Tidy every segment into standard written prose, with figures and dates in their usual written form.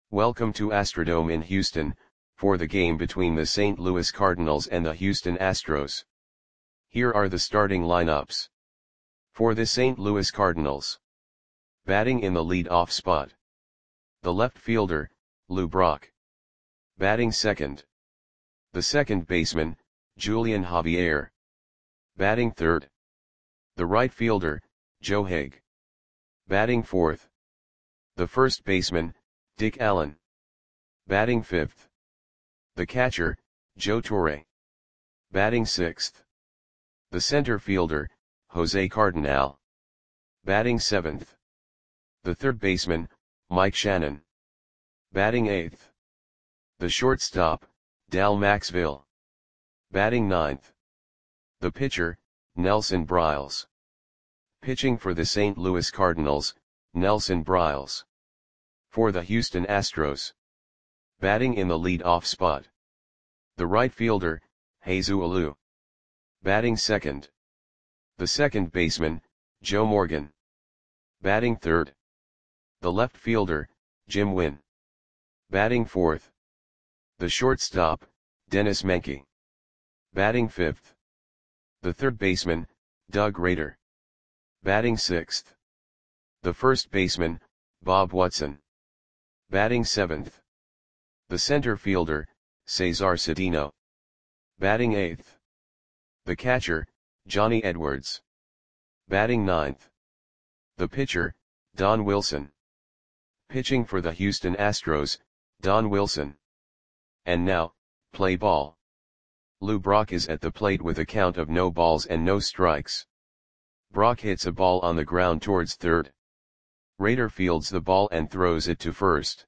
Welcome to Astrodome in Houston, for the game between the St. Louis Cardinals and the Houston Astros. Here are the starting lineups. For the St. Louis Cardinals. Batting in the lead-off spot. The left fielder, Lou Brock. Batting second. The second baseman, Julian Javier. Batting third. The right fielder, Joe Hague. Batting fourth. The first baseman, Dick Allen. Batting fifth. The catcher, Joe Torre. Batting sixth. The center fielder, Jose Cardinal. Batting seventh. The third baseman, Mike Shannon. Batting eighth. The shortstop, Dal Maxville. Batting ninth. The pitcher, Nelson Briles. Pitching for the St. Louis Cardinals, Nelson Briles. For the Houston Astros. Batting in the lead-off spot. The right fielder, Jesus Alou. Batting second. The second baseman, Joe Morgan. Batting third. The left fielder, Jim Wynn. Batting fourth. The shortstop, Dennis Menke. Batting fifth. The third baseman, Doug Rader. Batting sixth. The first baseman, Bob Watson. Batting seventh. The center fielder, Cesar Cedeno. Batting eighth. The catcher, Johnny Edwards. Batting ninth. The pitcher, Don Wilson. Pitching for the Houston Astros, Don Wilson. And now, play ball. Lou Brock is at the plate with a count of no balls and no strikes. Brock hits a ball on the ground towards third. Rader fields the ball and throws it to first.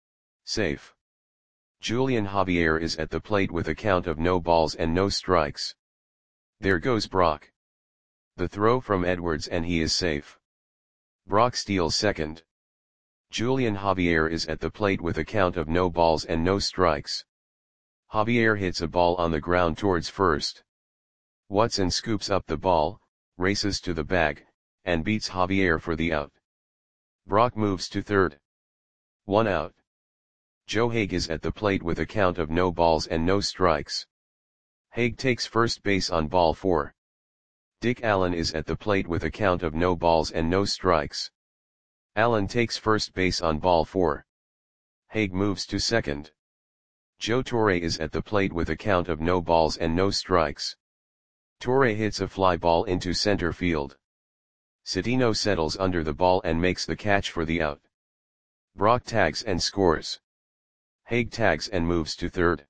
Safe. Julian Javier is at the plate with a count of no balls and no strikes. There goes Brock. The throw from Edwards and he is safe. Brock steals second. Julian Javier is at the plate with a count of no balls and no strikes. Javier hits a ball on the ground towards first. Watson scoops up the ball, races to the bag, and beats Javier for the out. Brock moves to third. 1 out. Joe Hague is at the plate with a count of no balls and no strikes. Hague takes first base on ball 4. Dick Allen is at the plate with a count of no balls and no strikes. Allen takes first base on ball 4. Hague moves to second. Joe Torre is at the plate with a count of no balls and no strikes. Torre hits a fly ball into center field. Cedeno settles under the ball and makes the catch for the out. Brock tags and scores. Hague tags and moves to third.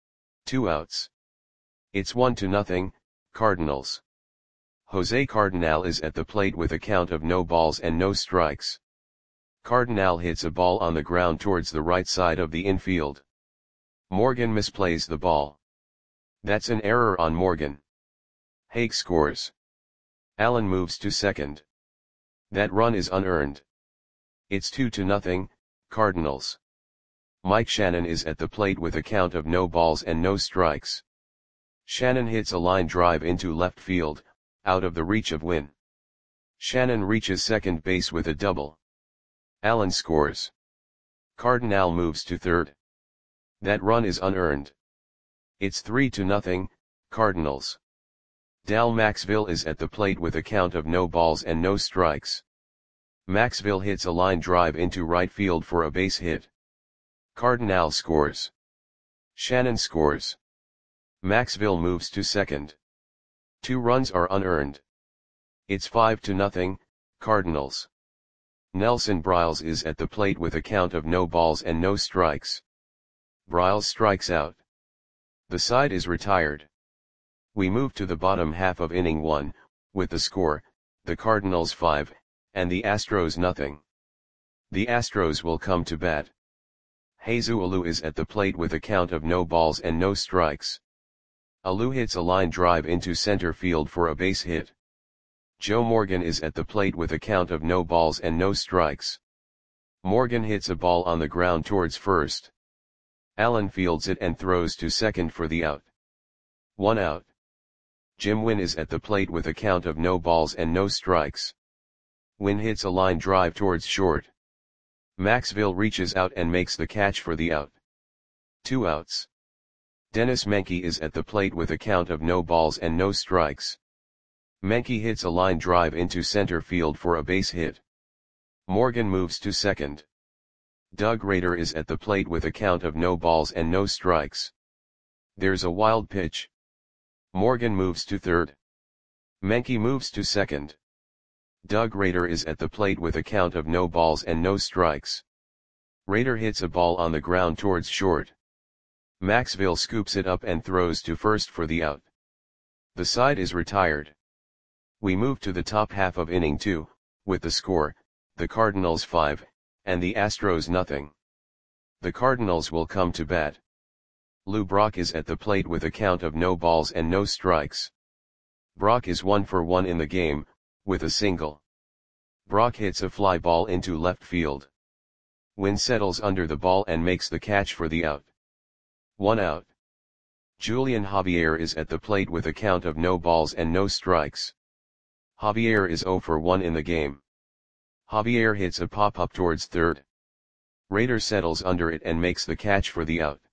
2 outs. It's 1-0, Cardinals. Jose Cardinal is at the plate with a count of no balls and no strikes. Cardinal hits a ball on the ground towards the right side of the infield. Morgan misplays the ball. That's an error on Morgan. Hague scores. Allen moves to second. That run is unearned. It's 2-0, Cardinals. Mike Shannon is at the plate with a count of no balls and no strikes. Shannon hits a line drive into left field, out of the reach of Wynn. Shannon reaches second base with a double. Allen scores. Cardinal moves to third. That run is unearned. It's 3-0, Cardinals. Dal Maxville is at the plate with a count of no balls and no strikes. Maxville hits a line drive into right field for a base hit. Cardinal scores. Shannon scores. Maxville moves to second. 2 runs are unearned. It's 5-0, Cardinals. Nelson Briles is at the plate with a count of no balls and no strikes. Briles strikes out. The side is retired. We move to the bottom half of inning 1, with the score, the Cardinals 5, and the Astros 0. The Astros will come to bat. Jesus Alou is at the plate with a count of no balls and no strikes. Alou hits a line drive into center field for a base hit. Joe Morgan is at the plate with a count of no balls and no strikes. Morgan hits a ball on the ground towards first. Allen fields it and throws to second for the out. 1 out. Jim Wynn is at the plate with a count of no balls and no strikes. Wynn hits a line drive towards short. Maxville reaches out and makes the catch for the out. 2 outs. Dennis Menke is at the plate with a count of no balls and no strikes. Menke hits a line drive into center field for a base hit. Morgan moves to second. Doug Rader is at the plate with a count of no balls and no strikes. There's a wild pitch. Morgan moves to third. Menke moves to second. Doug Rader is at the plate with a count of no balls and no strikes. Rader hits a ball on the ground towards short. Maxville scoops it up and throws to first for the out. The side is retired. We move to the top half of inning 2, with the score, the Cardinals 5, and the Astros nothing. The Cardinals will come to bat. Lou Brock is at the plate with a count of no balls and no strikes. Brock is 1 for 1 in the game, with a single. Brock hits a fly ball into left field. Wynn settles under the ball and makes the catch for the out. 1 out. Julian Javier is at the plate with a count of no balls and no strikes. Javier is 0 for 1 in the game. Javier hits a pop-up towards third. Rader settles under it and makes the catch for the out.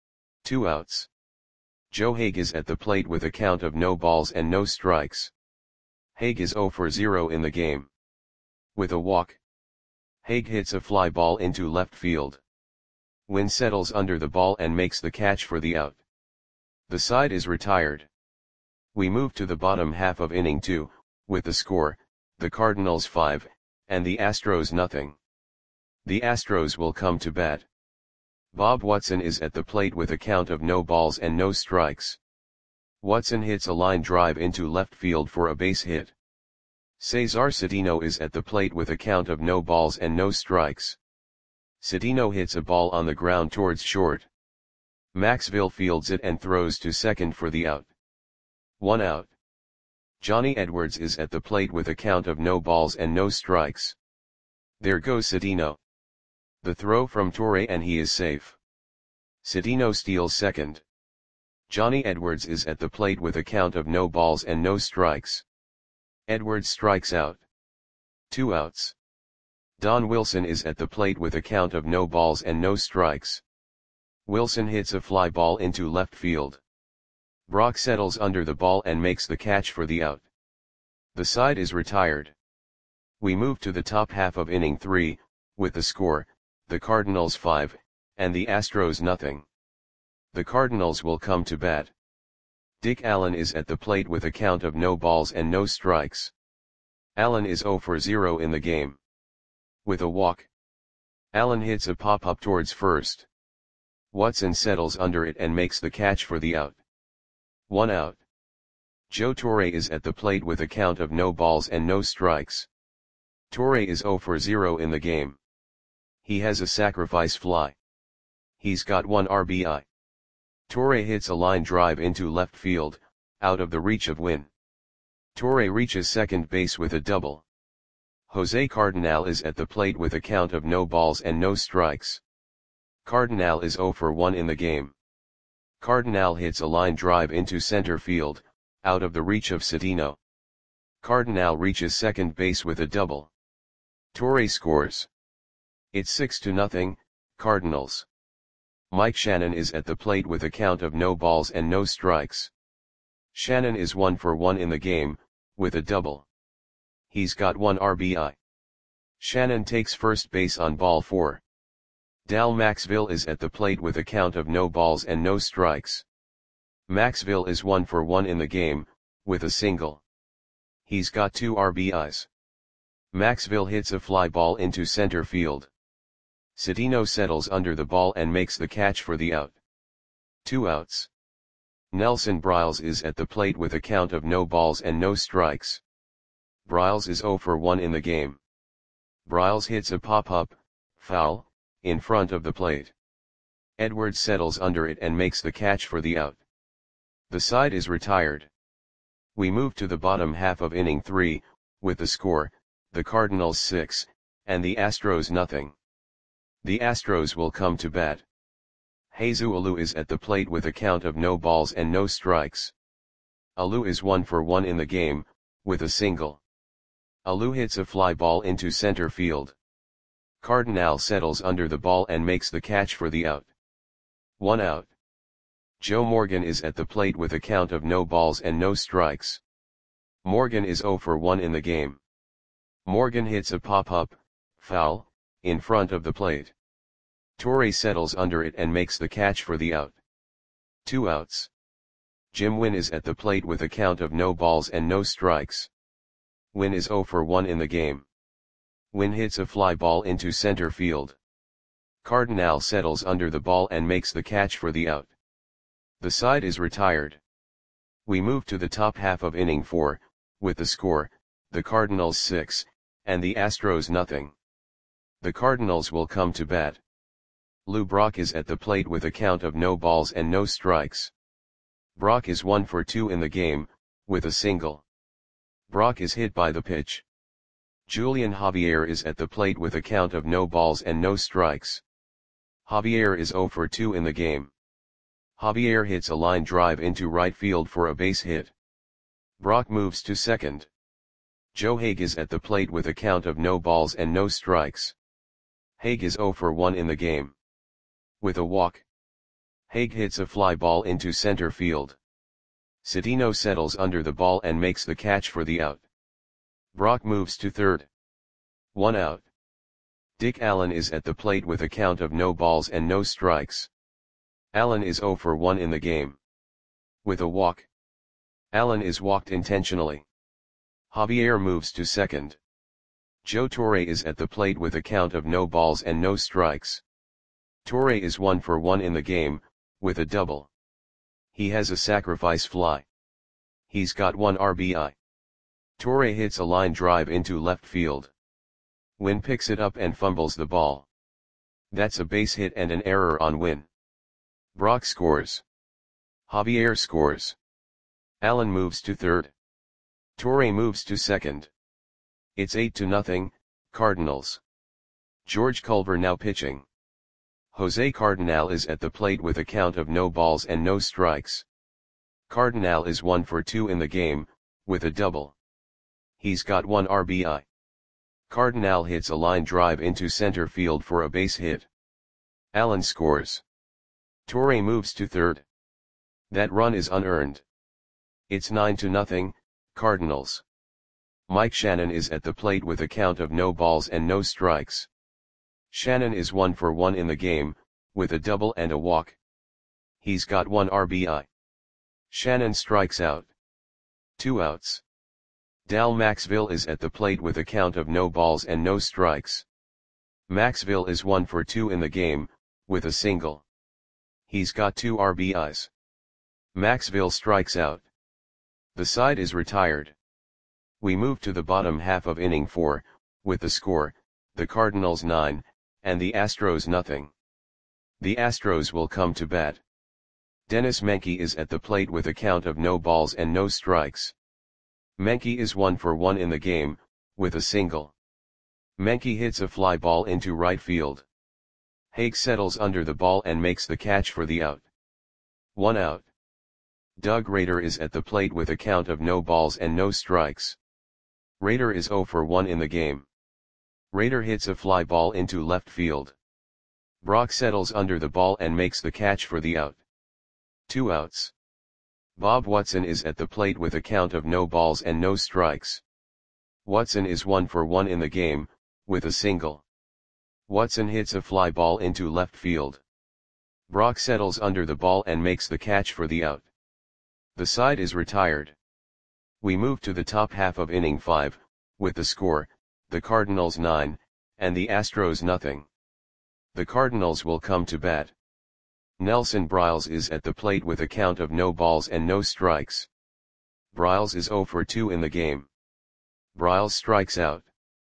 2 outs. Joe Hague is at the plate with a count of no balls and no strikes. Hague is 0 for 0 in the game. With a walk, Hague hits a fly ball into left field. Wynn settles under the ball and makes the catch for the out. The side is retired. We move to the bottom half of inning 2, with the score, the Cardinals 5, and the Astros nothing. The Astros will come to bat. Bob Watson is at the plate with a count of no balls and no strikes. Watson hits a line drive into left field for a base hit. Cesar Cedeno is at the plate with a count of no balls and no strikes. Cedeno hits a ball on the ground towards short. Maxville fields it and throws to second for the out. 1 out. Johnny Edwards is at the plate with a count of no balls and no strikes. There goes Cedeno. The throw from Torre and he is safe. Cedeno steals second. Johnny Edwards is at the plate with a count of no balls and no strikes. Edwards strikes out. 2 outs. Don Wilson is at the plate with a count of no balls and no strikes. Wilson hits a fly ball into left field. Brock settles under the ball and makes the catch for the out. The side is retired. We move to the top half of inning 3, with the score, the Cardinals 5, and the Astros nothing. The Cardinals will come to bat. Dick Allen is at the plate with a count of no balls and no strikes. Allen is 0 for 0 in the game. With a walk, Allen hits a pop-up towards first. Watson settles under it and makes the catch for the out. 1 out. Joe Torre is at the plate with a count of no balls and no strikes. Torre is 0 for 0 in the game. He has a sacrifice fly. He's got 1 RBI. Torre hits a line drive into left field, out of the reach of Wynn. Torre reaches second base with a double. Jose Cardinal is at the plate with a count of no balls and no strikes. Cardinal is 0 for 1 in the game. Cardinal hits a line drive into center field, out of the reach of Cedeno. Cardinal reaches second base with a double. Torre scores. It's 6-0, Cardinals. Mike Shannon is at the plate with a count of no balls and no strikes. Shannon is 1 for 1 in the game, with a double. He's got 1 RBI. Shannon takes first base on ball 4. Dal Maxville is at the plate with a count of no balls and no strikes. Maxville is 1 for 1 in the game, with a single. He's got 2 RBIs. Maxville hits a fly ball into center field. Cedeno settles under the ball and makes the catch for the out. 2 outs. Nelson Briles is at the plate with a count of no balls and no strikes. Briles is 0 for 1 in the game. Briles hits a pop-up, foul, in front of the plate. Edwards settles under it and makes the catch for the out. The side is retired. We move to the bottom half of inning 3, with the score, the Cardinals 6, and the Astros nothing. The Astros will come to bat. Jesus Alou is at the plate with a count of no balls and no strikes. Alou is 1 for 1 in the game, with a single. Alou hits a fly ball into center field. Cardinal settles under the ball and makes the catch for the out. 1 out. Joe Morgan is at the plate with a count of no balls and no strikes. Morgan is 0 for 1 in the game. Morgan hits a pop-up, foul, in front of the plate. Torre settles under it and makes the catch for the out. 2 outs. Jim Wynn is at the plate with a count of no balls and no strikes. Wynn is 0 for 1 in the game. Wynn hits a fly ball into center field. Cardinal settles under the ball and makes the catch for the out. The side is retired. We move to the top half of inning 4, with the score, the Cardinals 6, and the Astros nothing. The Cardinals will come to bat. Lou Brock is at the plate with a count of no balls and no strikes. Brock is 1 for 2 in the game, with a single. Brock is hit by the pitch. Julian Javier is at the plate with a count of no balls and no strikes. Javier is 0 for 2 in the game. Javier hits a line drive into right field for a base hit. Brock moves to second. Joe Hague is at the plate with a count of no balls and no strikes. Hague is 0 for 1 in the game. With a walk, Hague hits a fly ball into center field. Cedeno settles under the ball and makes the catch for the out. Brock moves to third. 1 out. Dick Allen is at the plate with a count of no balls and no strikes. Allen is 0 for 1 in the game. With a walk, Allen is walked intentionally. Javier moves to second. Joe Torre is at the plate with a count of no balls and no strikes. Torre is 1 for 1 in the game, with a double. He has a sacrifice fly. He's got 1 RBI. Torre hits a line drive into left field. Wynn picks it up and fumbles the ball. That's a base hit and an error on Wynn. Brock scores. Javier scores. Allen moves to third. Torre moves to second. It's 8-0, Cardinals. George Culver now pitching. Jose Cardinal is at the plate with a count of no balls and no strikes. Cardinal is 1 for 2 in the game, with a double. He's got 1 RBI. Cardinal hits a line drive into center field for a base hit. Allen scores. Torre moves to third. That run is unearned. It's 9-0, Cardinals. Mike Shannon is at the plate with a count of no balls and no strikes. Shannon is 1 for 1 in the game, with a double and a walk. He's got 1 RBI. Shannon strikes out. 2 outs. Dal Maxville is at the plate with a count of no balls and no strikes. Maxville is 1 for 2 in the game, with a single. He's got 2 RBIs. Maxville strikes out. The side is retired. We move to the bottom half of inning 4, with the score, the Cardinals 9, and the Astros nothing. The Astros will come to bat. Dennis Menke is at the plate with a count of no balls and no strikes. Menke is 1 for 1 in the game, with a single. Menke hits a fly ball into right field. Hague settles under the ball and makes the catch for the out. 1 out. Doug Rader is at the plate with a count of no balls and no strikes. Rader is 0 for 1 in the game. Rader hits a fly ball into left field. Brock settles under the ball and makes the catch for the out. 2 outs. Bob Watson is at the plate with a count of no balls and no strikes. Watson is 1 for 1 in the game, with a single. Watson hits a fly ball into left field. Brock settles under the ball and makes the catch for the out. The side is retired. We move to the top half of inning 5, with the score, the Cardinals 9, and the Astros nothing. The Cardinals will come to bat. Nelson Briles is at the plate with a count of no balls and no strikes. Briles is 0 for 2 in the game. Briles strikes out.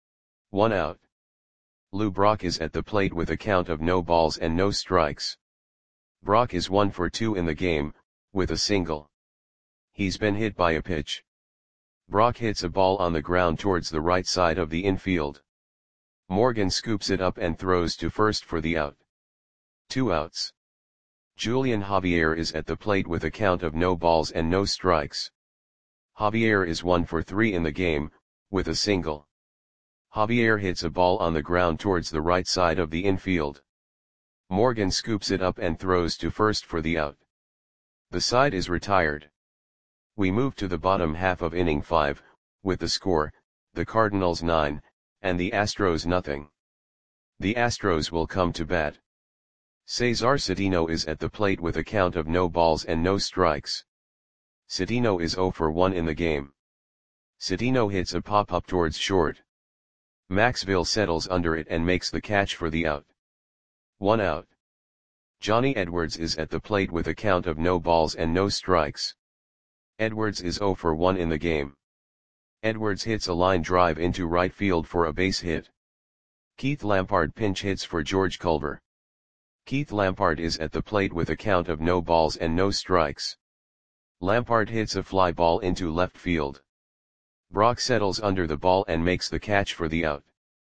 1 out. Lou Brock is at the plate with a count of no balls and no strikes. Brock is 1 for 2 in the game, with a single. He's been hit by a pitch. Brock hits a ball on the ground towards the right side of the infield. Morgan scoops it up and throws to first for the out. 2 outs. Julian Javier is at the plate with a count of no balls and no strikes. Javier is 1 for 3 in the game, with a single. Javier hits a ball on the ground towards the right side of the infield. Morgan scoops it up and throws to first for the out. The side is retired. We move to the bottom half of inning 5, with the score, the Cardinals 9, and the Astros nothing. The Astros will come to bat. Cesar Cedeno is at the plate with a count of no balls and no strikes. Cedeno is 0 for 1 in the game. Cedeno hits a pop-up towards short. Maxville settles under it and makes the catch for the out. 1 out. Johnny Edwards is at the plate with a count of no balls and no strikes. Edwards is 0 for 1 in the game. Edwards hits a line drive into right field for a base hit. Keith Lampard pinch hits for George Culver. Keith Lampard is at the plate with a count of no balls and no strikes. Lampard hits a fly ball into left field. Brock settles under the ball and makes the catch for the out.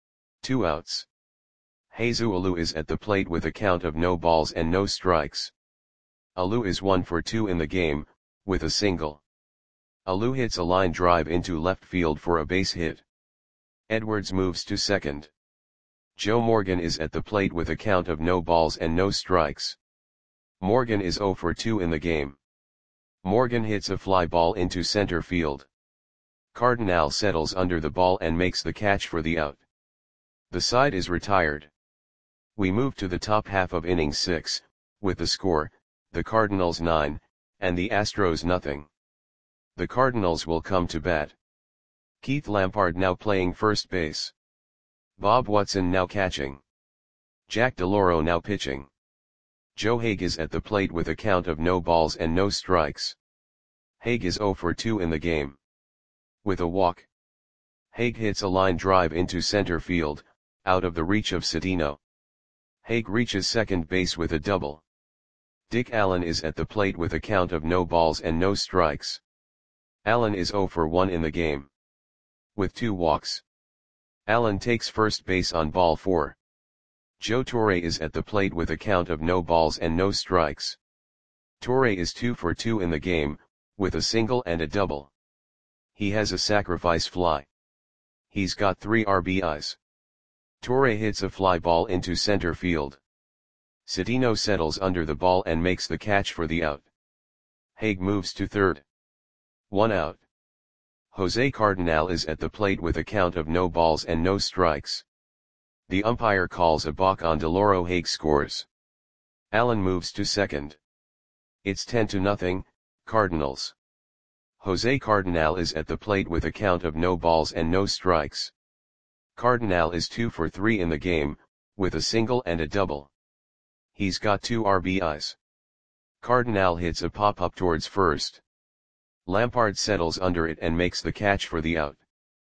2 outs. Jesus Alou is at the plate with a count of no balls and no strikes. Alou is 1 for 2 in the game, with a single. Alou hits a line drive into left field for a base hit. Edwards moves to second. Joe Morgan is at the plate with a count of no balls and no strikes. Morgan is 0 for 2 in the game. Morgan hits a fly ball into center field. Cardinal settles under the ball and makes the catch for the out. The side is retired. We move to the top half of inning 6, with the score, the Cardinals 9, and the Astros nothing. The Cardinals will come to bat. Keith Lampard now playing first base. Bob Watson now catching. Jack DeLauro now pitching. Joe Hague is at the plate with a count of no balls and no strikes. Hague is 0 for 2 in the game. With a walk. Hague hits a line drive into center field, out of the reach of Cedeno. Hague reaches second base with a double. Dick Allen is at the plate with a count of no balls and no strikes. Allen is 0 for 1 in the game. With 2 walks. Allen takes first base on ball 4. Joe Torre is at the plate with a count of no balls and no strikes. Torre is 2 for 2 in the game, with a single and a double. He has a sacrifice fly. He's got 3 RBIs. Torre hits a fly ball into center field. Cedeno settles under the ball and makes the catch for the out. Hague moves to third. 1 out. Jose Cardinal is at the plate with a count of no balls and no strikes. The umpire calls a balk on DeLauro. Hague scores. Allen moves to second. It's 10-0, Cardinals. Jose Cardinal is at the plate with a count of no balls and no strikes. Cardinal is 2 for 3 in the game, with a single and a double. He's got 2 RBIs. Cardinal hits a pop-up towards first. Lampard settles under it and makes the catch for the out.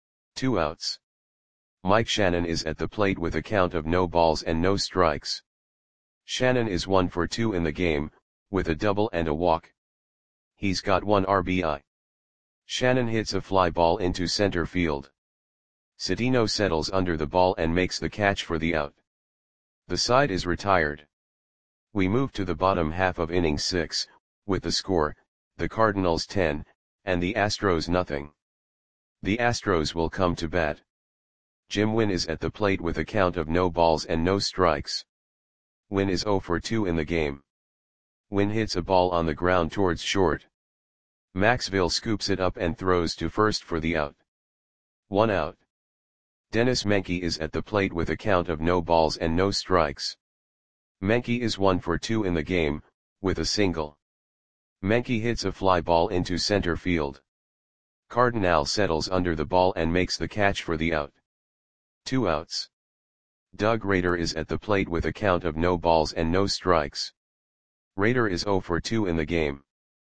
2 outs. Mike Shannon is at the plate with a count of no balls and no strikes. Shannon is 1 for 2 in the game, with a double and a walk. He's got 1 RBI. Shannon hits a fly ball into center field. Cedeno settles under the ball and makes the catch for the out. The side is retired. We move to the bottom half of inning 6, with the score, the Cardinals 10, and the Astros nothing. The Astros will come to bat. Jim Wynn is at the plate with a count of no balls and no strikes. Wynn is 0 for 2 in the game. Wynn hits a ball on the ground towards short. Maxville scoops it up and throws to first for the out. 1 out. Dennis Menke is at the plate with a count of no balls and no strikes. Menke is 1 for 2 in the game, with a single. Menke hits a fly ball into center field. Cardinal settles under the ball and makes the catch for the out. 2 outs. Doug Rader is at the plate with a count of no balls and no strikes. Rader is 0 for 2 in the game.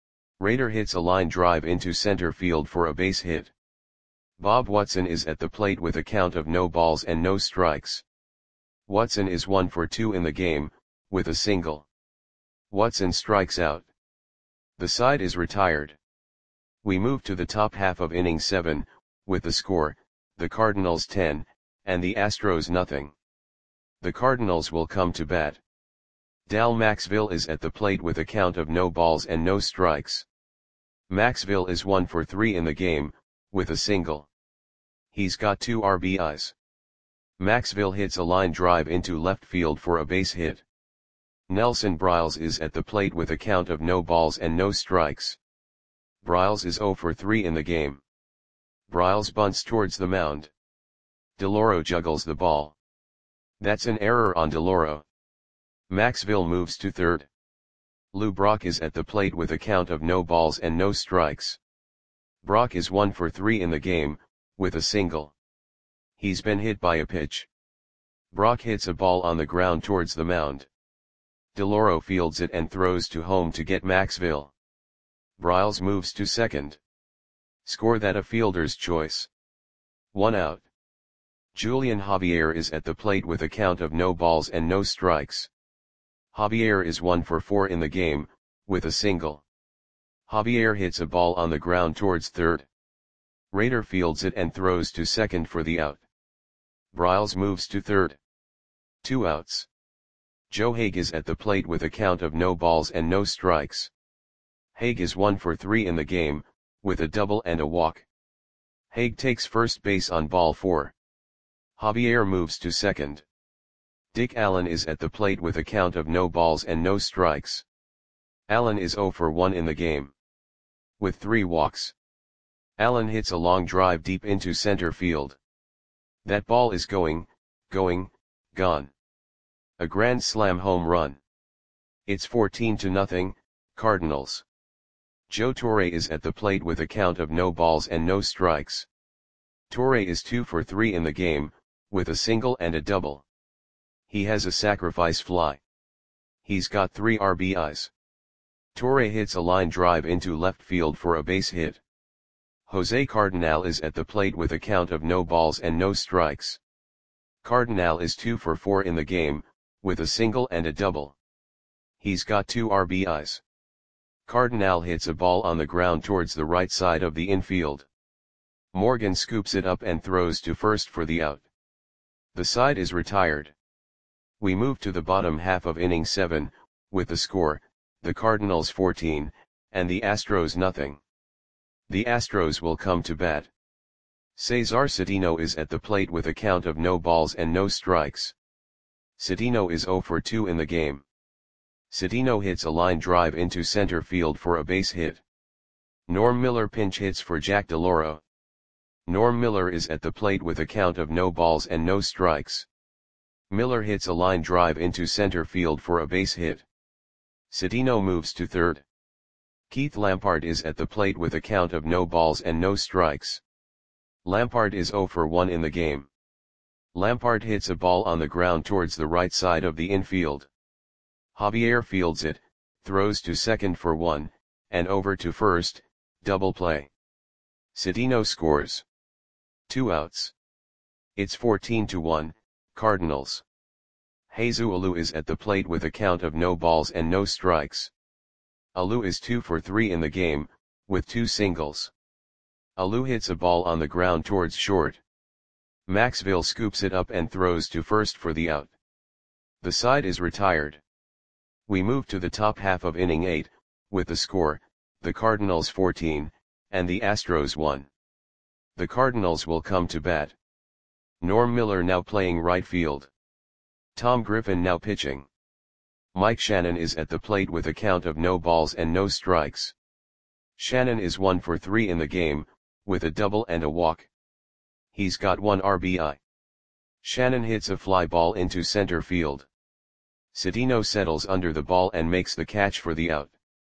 Rader hits a line drive into center field for a base hit. Bob Watson is at the plate with a count of no balls and no strikes. Watson is 1 for 2 in the game, with a single. Watson strikes out. The side is retired. We move to the top half of inning 7, with the score, the Cardinals 10, and the Astros nothing. The Cardinals will come to bat. Dal Maxville is at the plate with a count of no balls and no strikes. Maxville is 1 for 3 in the game, with a single. He's got 2 RBIs. Maxville hits a line drive into left field for a base hit. Nelson Briles is at the plate with a count of no balls and no strikes. Briles is 0 for 3 in the game. Briles bunts towards the mound. DeLauro juggles the ball. That's an error on DeLauro. Maxville moves to third. Lou Brock is at the plate with a count of no balls and no strikes. Brock is 1 for 3 in the game, with a single. He's been hit by a pitch. Brock hits a ball on the ground towards the mound. DeLauro fields it and throws to home to get Maxville. Briles moves to second. Score that a fielder's choice. 1 out. Julian Javier is at the plate with a count of no balls and no strikes. Javier is 1 for 4 in the game, with a single. Javier hits a ball on the ground towards third. Rader fields it and throws to second for the out. Briles moves to third. 2 outs. Joe Hague is at the plate with a count of no balls and no strikes. Hague is 1 for 3 in the game, with a double and a walk. Hague takes first base on ball 4. Javier moves to second. Dick Allen is at the plate with a count of no balls and no strikes. Allen is 0 for 1 in the game. With 3 walks. Allen hits a long drive deep into center field. That ball is gone. A grand slam home run. It's 14-0, Cardinals. Joe Torre is at the plate with a count of no balls and no strikes. Torre is 2 for 3 in the game, with a single and a double. He has a sacrifice fly. He's got 3 RBIs. Torre hits a line drive into left field for a base hit. Jose Cardinal is at the plate with a count of no balls and no strikes. Cardinal is 2 for 4 in the game, with a single and a double. He's got 2 RBIs. Cardinal hits a ball on the ground towards the right side of the infield. Morgan scoops it up and throws to first for the out. The side is retired. We move to the bottom half of inning 7, with the score, the Cardinals 14, and the Astros nothing. The Astros will come to bat. Cesar Cedeno is at the plate with a count of no balls and no strikes. Cedeno is 0 for 2 in the game. Cedeno hits a line drive into center field for a base hit. Norm Miller pinch hits for Jack DeLauro. Norm Miller is at the plate with a count of no balls and no strikes. Miller hits a line drive into center field for a base hit. Cedeno moves to third. Keith Lampard is at the plate with a count of no balls and no strikes. Lampard is 0 for 1 in the game. Lampard hits a ball on the ground towards the right side of the infield. Javier fields it, throws to second for 1, and over to first, double play. Cedeno scores. 2 outs. It's 14-1, Cardinals. Jesus Alou is at the plate with a count of no balls and no strikes. Alou is 2 for 3 in the game, with 2 singles. Alou hits a ball on the ground towards short. Maxville scoops it up and throws to first for the out. The side is retired. We move to the top half of inning 8, with the score, the Cardinals 14, and the Astros 1. The Cardinals will come to bat. Norm Miller now playing right field. Tom Griffin now pitching. Mike Shannon is at the plate with a count of no balls and no strikes. Shannon is 1 for 3 in the game, with a double and a walk. He's got 1 RBI. Shannon hits a fly ball into center field. Cedeno settles under the ball and makes the catch for the out.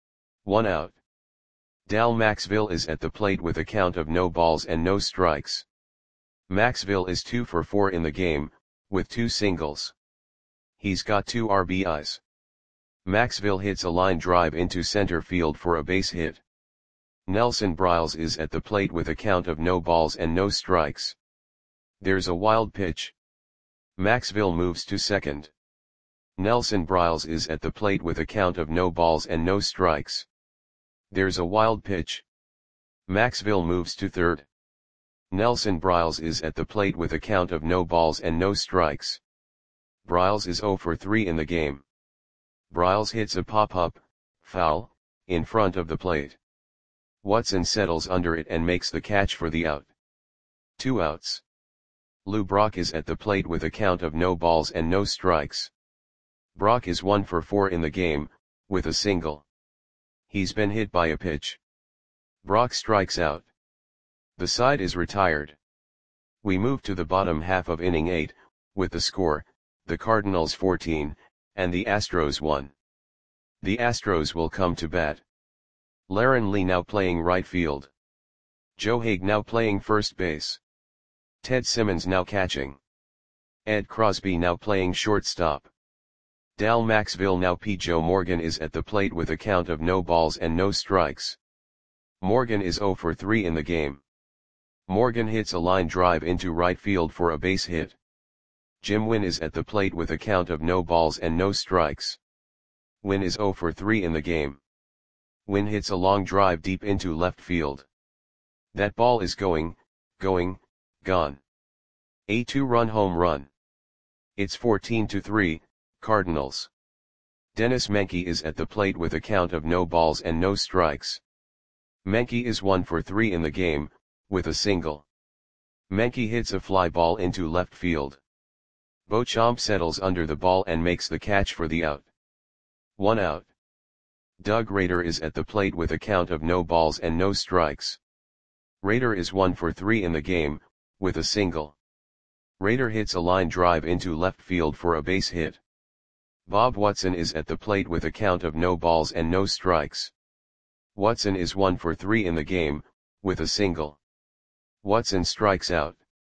1 out. Dal Maxville is at the plate with a count of no balls and no strikes. Maxville is 2 for 4 in the game, with 2 singles. He's got 2 RBIs. Maxville hits a line drive into center field for a base hit. Nelson Briles is at the plate with a count of no balls and no strikes. There's a wild pitch. Maxville moves to second. Nelson Briles is at the plate with a count of no balls and no strikes. There's a wild pitch. Maxville moves to third. Nelson Briles is at the plate with a count of no balls and no strikes. Briles is 0 for 3 in the game. Briles hits a pop-up, foul, in front of the plate. Watson settles under it and makes the catch for the out. 2 outs. Lou Brock is at the plate with a count of no balls and no strikes. Brock is 1 for 4 in the game, with a single. He's been hit by a pitch. Brock strikes out. The side is retired. We move to the bottom half of inning 8, with the score, the Cardinals 14, and the Astros 1. The Astros will come to bat. Laren Lee now playing right field. Joe Haig now playing first base. Ted Simmons now catching. Ed Crosby now playing shortstop. Dal Maxville now P. Joe Morgan is at the plate with a count of no balls and no strikes. Morgan is 0 for 3 in the game. Morgan hits a line drive into right field for a base hit. Jim Wynn is at the plate with a count of no balls and no strikes. Wynn is 0 for 3 in the game. Wynn hits a long drive deep into left field. That ball is gone. A 2-run home run. It's 14-3, Cardinals. Dennis Menke is at the plate with a count of no balls and no strikes. Menke is 1 for 3 in the game, with a single. Menke hits a fly ball into left field. Beauchamp settles under the ball and makes the catch for the out. 1 out. Doug Rader is at the plate with a count of no balls and no strikes. Rader is 1 for 3 in the game, with a single. Rader hits a line drive into left field for a base hit. Bob Watson is at the plate with a count of no balls and no strikes. Watson is 1 for 3 in the game, with a single. Watson strikes out.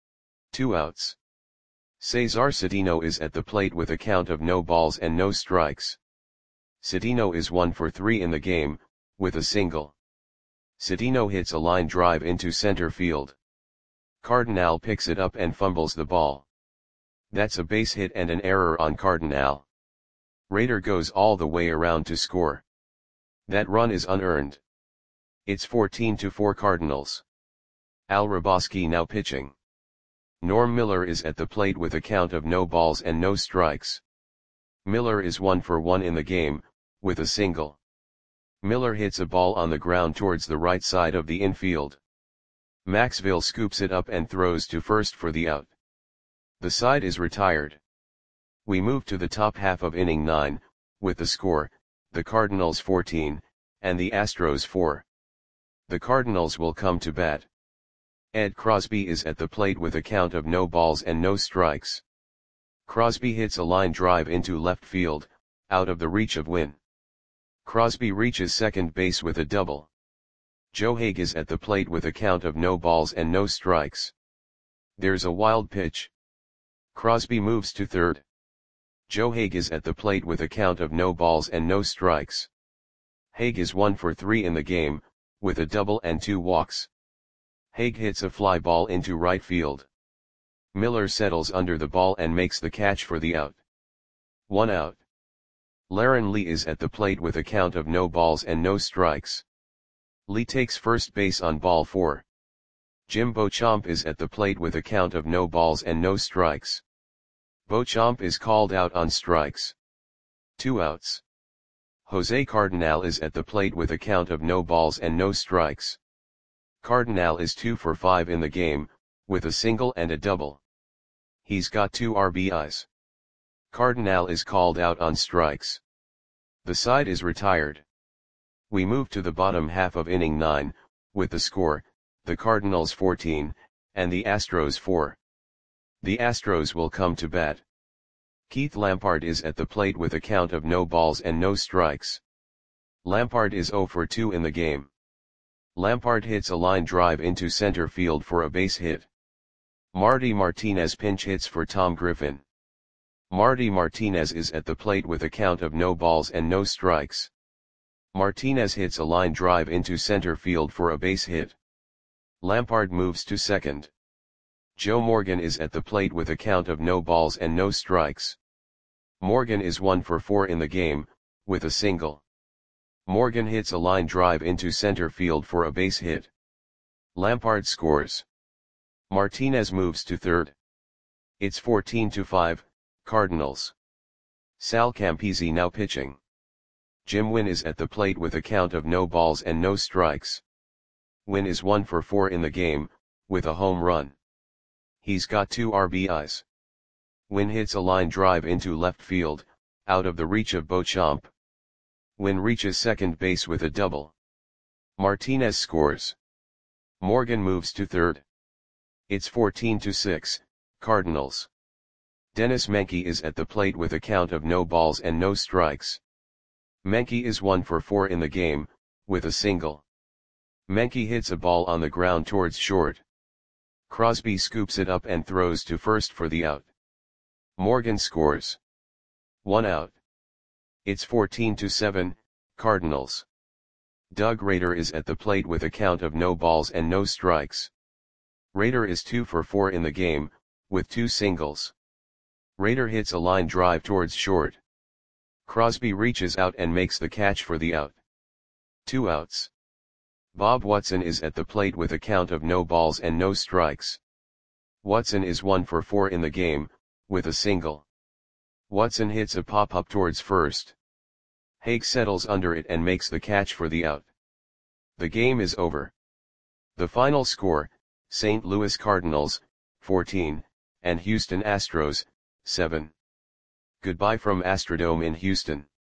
2 outs. Cesar Cedeno is at the plate with a count of no balls and no strikes. Cedeno is 1 for 3 in the game, with a single. Cedeno hits a line drive into center field. Cardinal picks it up and fumbles the ball. That's a base hit and an error on Cardinal. Rader goes all the way around to score. That run is unearned. It's 14-4 Cardinals. Al Hrabosky now pitching. Norm Miller is at the plate with a count of no balls and no strikes. Miller is 1 for 1 in the game, with a single. Miller hits a ball on the ground towards the right side of the infield. Maxville scoops it up and throws to first for the out. The side is retired. We move to the top half of inning 9, with the score, the Cardinals 14, and the Astros 4. The Cardinals will come to bat. Ed Crosby is at the plate with a count of no balls and no strikes. Crosby hits a line drive into left field, out of the reach of Wynn. Crosby reaches second base with a double. Joe Haig is at the plate with a count of no balls and no strikes. There's a wild pitch. Crosby moves to third. Joe Haig is at the plate with a count of no balls and no strikes. Haig is 1 for 3 in the game, with a double and 2 walks. Haig hits a fly ball into right field. Miller settles under the ball and makes the catch for the out. 1 out. Laren Lee is at the plate with a count of no balls and no strikes. Lee takes first base on ball 4. Jim Beauchamp is at the plate with a count of no balls and no strikes. Beauchamp is called out on strikes. 2 outs. Jose Cardinal is at the plate with a count of no balls and no strikes. Cardinal is 2 for 5 in the game, with a single and a double. He's got 2 RBIs. Cardinal is called out on strikes. The side is retired. We move to the bottom half of inning 9, with the score, the Cardinals 14, and the Astros 4. The Astros will come to bat. Keith Lampard is at the plate with a count of no balls and no strikes. Lampard is 0 for 2 in the game. Lampard hits a line drive into center field for a base hit. Marty Martinez pinch hits for Tom Griffin. Marty Martinez is at the plate with a count of no balls and no strikes. Martinez hits a line drive into center field for a base hit. Lampard moves to second. Joe Morgan is at the plate with a count of no balls and no strikes. Morgan is 1 for 4 in the game, with a single. Morgan hits a line drive into center field for a base hit. Lampard scores. Martinez moves to third. It's 14-5, Cardinals. Sal Campisi now pitching. Jim Wynn is at the plate with a count of no balls and no strikes. Wynn is 1 for 4 in the game, with a home run. he's got 2 RBIs. Win hits a line drive into left field, out of the reach of Beauchamp. Win reaches second base with a double. Martinez scores. Morgan moves to third. It's 14-6, Cardinals. Dennis Menke is at the plate with a count of no balls and no strikes. Menke is 1 for 4 in the game, with a single. Menke hits a ball on the ground towards short. Crosby scoops it up and throws to first for the out. Morgan scores. 1 out. It's 14-7, Cardinals. Doug Rader is at the plate with a count of no balls and no strikes. Rader is 2 for 4 in the game, with 2 singles. Rader hits a line drive towards short. Crosby reaches out and makes the catch for the out. 2 outs. Bob Watson is at the plate with a count of no balls and no strikes. Watson is 1 for 4 in the game, with a single. Watson hits a pop-up towards first. Hake settles under it and makes the catch for the out. The game is over. The final score, St. Louis Cardinals, 14, and Houston Astros, 7. Goodbye from Astrodome in Houston.